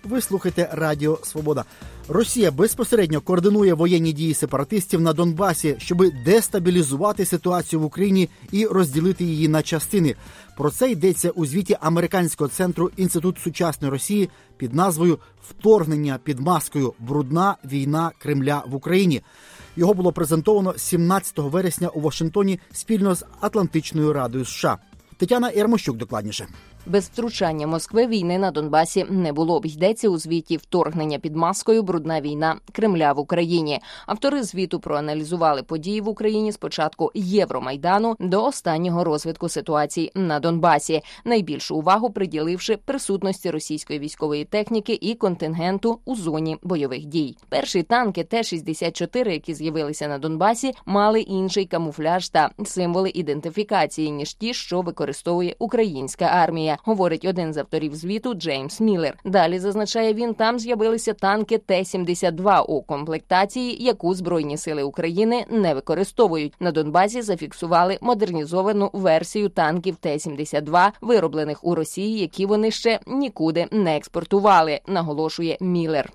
Ви слухаєте Радіо Свобода. Росія безпосередньо координує воєнні дії сепаратистів на Донбасі, щоб дестабілізувати ситуацію в Україні і розділити її на частини. Про це йдеться у звіті Американського центру «Інститут сучасної Росії» під назвою «Вторгнення під маскою. Брудна війна Кремля в Україні». Його було презентовано 17 вересня у Вашингтоні спільно з Атлантичною Радою США. Тетяна Ярмощук докладніше. Без втручання Москви війни на Донбасі не було б, йдеться у звіті «Вторгнення під маскою. Брудна війна Кремля в Україні». Автори звіту проаналізували події в Україні з початку Євромайдану до останнього розвитку ситуації на Донбасі, найбільшу увагу приділивши присутності російської військової техніки і контингенту у зоні бойових дій. Перші танки Т-64, які з'явилися на Донбасі, мали інший камуфляж та символи ідентифікації, ніж ті, що використовує українська армія, говорить один з авторів звіту Джеймс Міллер. Далі, зазначає він, там з'явилися танки Т-72 у комплектації, яку Збройні сили України не використовують. На Донбасі зафіксували модернізовану версію танків Т-72, вироблених у Росії, які вони ще нікуди не експортували, наголошує Міллер.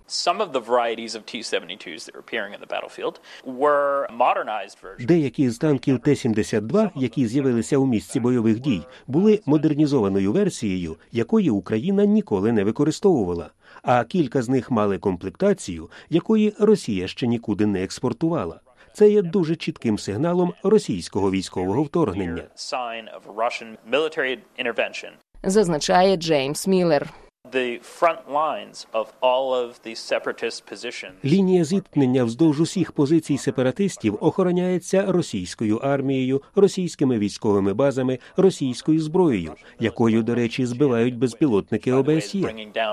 Деякі з танків Т-72, які з'явилися у місці бойових дій, були модернізованою версією, якої Україна ніколи не використовувала, а кілька з них мали комплектацію, якої Росія ще нікуди не експортувала. Це є дуже чітким сигналом російського військового вторгнення. Зазначає Джеймс Міллер. Лінія зіткнення вздовж усіх позицій сепаратистів охороняється російською армією, російськими військовими базами, російською зброєю, якою, до речі, збивають безпілотники ОБСЄ.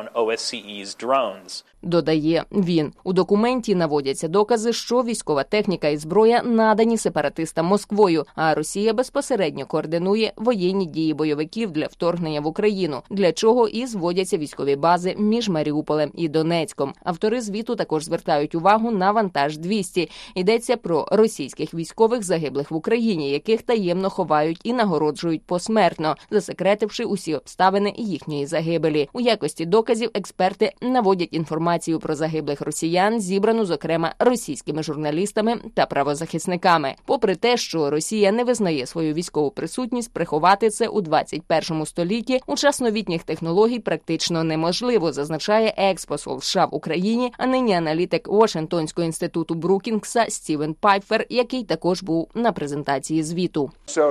Додає він. У документі наводяться докази, що військова техніка і зброя надані сепаратистам Москвою, а Росія безпосередньо координує воєнні дії бойовиків для вторгнення в Україну, для чого і зводяться військові бази між Маріуполем і Донецьком. Автори звіту також звертають увагу на вантаж-200. Йдеться про російських військових, загиблих в Україні, яких таємно ховають і нагороджують посмертно, засекретивши усі обставини їхньої загибелі. У якості доказів експерти наводять інформацію про загиблих росіян, зібрану, зокрема, російськими журналістами та правозахисниками. Попри те, що Росія не визнає свою військову присутність, приховати це у 21 столітті у час новітніх технологій практично неможливо, зазначає екс-посол США в Україні, а нині аналітик Вашингтонського інституту Брукінгса Стівен Пайфер, який також був на презентації звіту.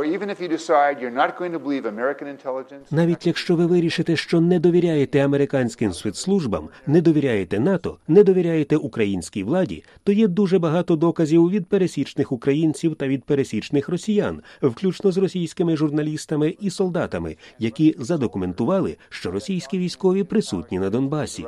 Навіть якщо ви вирішите, що не довіряєте американським спецслужбам, не довіряєте НАТО, не довіряєте українській владі, то є дуже багато доказів від пересічних українців та від пересічних росіян, включно з російськими журналістами і солдатами, які задокументували, що російські військові присутні на Донбасі.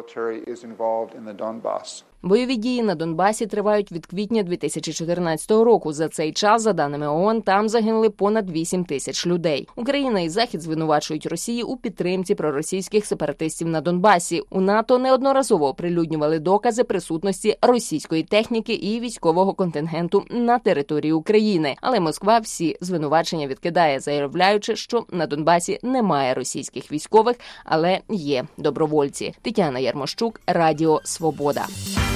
Бойові дії на Донбасі тривають від квітня 2014 року. За цей час, за даними ООН, там загинули понад 8 тисяч людей. Україна і Захід звинувачують Росію у підтримці проросійських сепаратистів на Донбасі. У НАТО неодноразово оприлюднювали докази присутності російської техніки і військового контингенту на території України. Але Москва всі звинувачення відкидає, заявляючи, що на Донбасі немає російських військових, але є добровольці. Тетяна Ярмощук, Радіо Свобода.